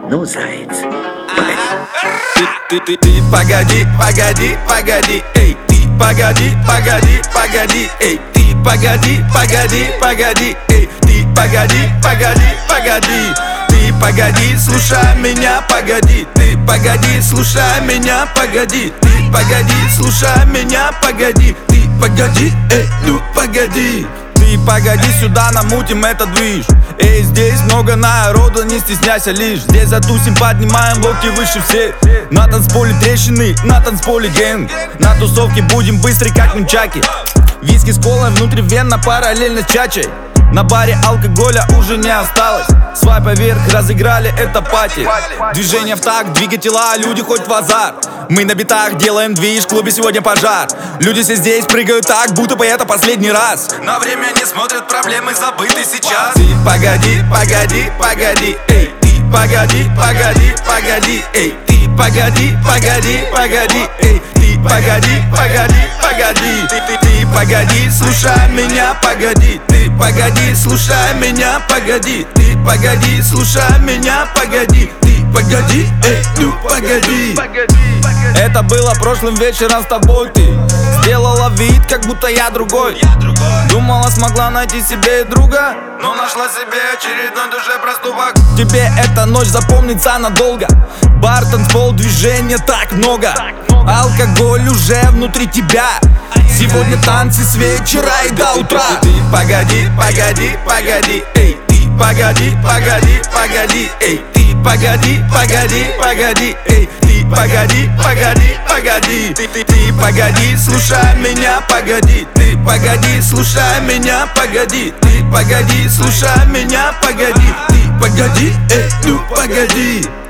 Ну, заяц. Ты погоди, погоди, погоди, эй, ты погоди, погоди, погоди, эй, ты погоди, погоди, погоди, эй, ты погоди, погоди, погоди. Ты погоди, слушай меня, погоди. Ты погоди, слушай меня, погоди. Ты погоди, слушай меня, погоди. Ты погоди, эй, ну погоди. Ты погоди, сюда намутим этот движ. Эй, здесь много народу, не стесняйся лишь. Здесь затусим, поднимаем локти выше всех. На танцполе трещины, на танцполе гэнг. На тусовке будем быстры, как нунчаки. Виски с колой внутривенно, параллельно с чачей. На баре алкоголя уже не осталось. Свайпа вверх, разыграли это пати. Движение в такт, двигай тела, люди хоть в азарт. Мы на битах делаем движ, в клубе сегодня пожар. Люди все здесь прыгают так, будто бы это последний раз. На время не смотрят, проблемы забыты сейчас. Ты погоди, погоди, погоди, эй, ты погоди, погоди, погоди, эй, ты погоди, погоди, погоди, эй, ты погоди, погоди, погоди. Ты погоди, слушай меня, погоди. Ты погоди, слушай меня, погоди. Ты погоди, слушай меня, погоди. Ты погоди, эй, ну погоди. Это было прошлым вечером с тобой. Ты сделала вид, как будто я другой. Думала, смогла найти себе друга, но нашла себе очередной душе проступок. Тебе эта ночь запомнится надолго. Бар, танцпол, движения так много. Алкоголь уже внутри тебя. Сегодня танцы с вечера и до утра. Ты погоди, погоди, погоди, эй, ты погоди, погоди, погоди, эй, ты погоди, погоди, погоди, эй, ты погоди, погоди, погоди. Ты погоди, слушай меня, погоди. Ты погоди, слушай меня, погоди. Ты погоди, слушай меня, погоди. Ты погоди, эй, ну погоди.